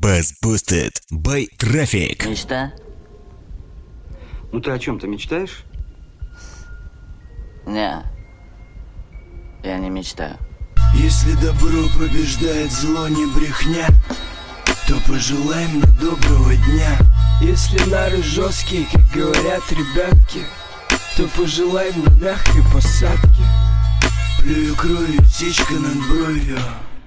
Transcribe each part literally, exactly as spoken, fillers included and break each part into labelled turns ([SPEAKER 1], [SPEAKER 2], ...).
[SPEAKER 1] Bass Boosted by Traffic.
[SPEAKER 2] Мечта?
[SPEAKER 3] Ну ты о чем-то мечтаешь?
[SPEAKER 2] Не, я не мечтаю.
[SPEAKER 4] Если добро побеждает зло, не брехня, то пожелай мне доброго дня. Если нары жесткие, как говорят ребятки, то пожелай мне мягкой посадки. Плюю кровью, сечка над бровью,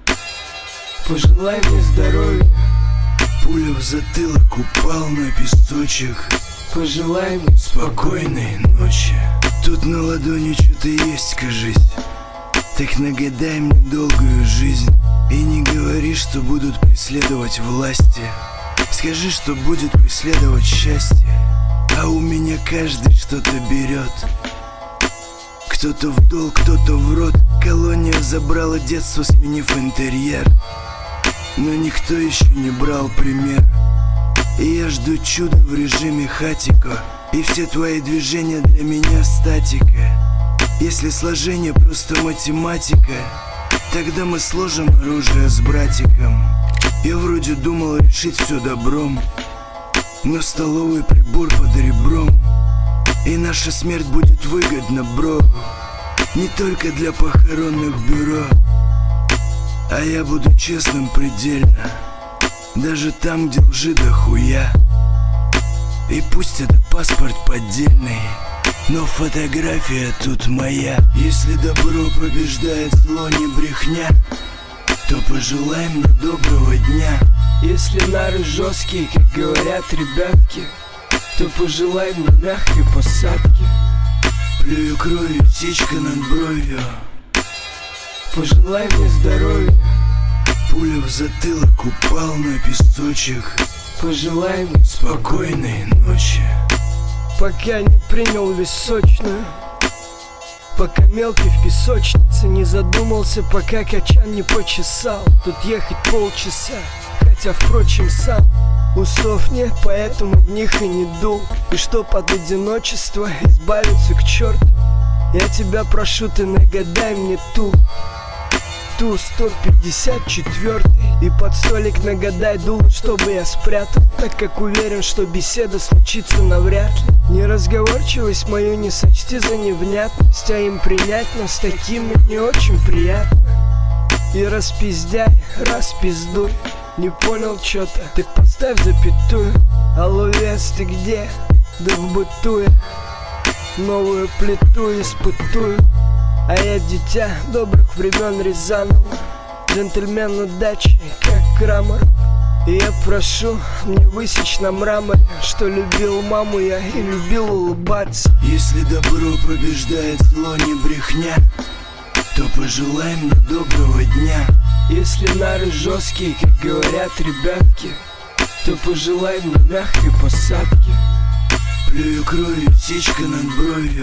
[SPEAKER 4] пожелай мне здоровья. Пуля в затылок, упал на песочек, пожелай мне спокойной ночи. Тут на ладони что-то есть, кажись, так нагадай мне долгую жизнь. И не говори, что будут преследовать власти, скажи, что будет преследовать счастье. А у меня каждый что-то берет, кто-то в долг, кто-то в рот. Колония забрала детство, сменив интерьер, но никто еще не брал пример. И я жду чуда в режиме хатико, и все твои движения для меня статика. Если сложение просто математика, тогда мы сложим оружие с братиком. Я вроде думал решить все добром, но столовый прибор под ребром, и наша смерть будет выгодна, бро, не только для похоронных бюро. А я буду честным предельно, даже там, где лжи дохуя. И пусть это паспорт поддельный, но фотография тут моя. Если добро побеждает зло, не брехня, то пожелай мне доброго дня. Если нары жесткие, как говорят ребятки, то пожелай мне мягкой посадки. Плюю кровью, сечка над бровью, пожелай мне здоровья. Пуля в затылок, упал на песочек, пожелай мне спокойной ночи. Пока не принял височную, пока мелкий в песочнице не задумался, пока качан не почесал. Тут ехать полчаса, хотя, впрочем, сам усов нет, поэтому в них и не дул. И чтоб от одиночества избавиться к черту, я тебя прошу, ты нагадай мне ту Ту сто пятьдесят четвёртый, и под столик нагадай дуло, чтобы я спрятал, так как уверен, что беседа случится навряд ли. Неразговорчивость мою не сочти за невнятность, а им принять нас такими не очень приятно. И распиздяй, распиздуй, не понял чё-то, так поставь запятую. Алло, вес, ты где? Да в быту я новую плиту испытую. А я дитя добрых времен Рязанова, джентльмен удачи, как Крамаров. И я прошу мне высечь на мраморе, что любил маму я и любил улыбаться. Если добро побеждает зло, не брехня, то пожелай мне доброго дня. Если нары жесткие, как говорят ребятки, то пожелай мне мягкой посадки. Плюю кровью, сечка над бровью,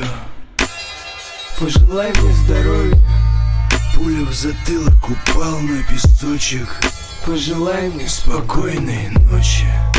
[SPEAKER 4] пожелай мне здоровья. Пуля в затылок, упал на песочек, пожелай мне спокойной ночи.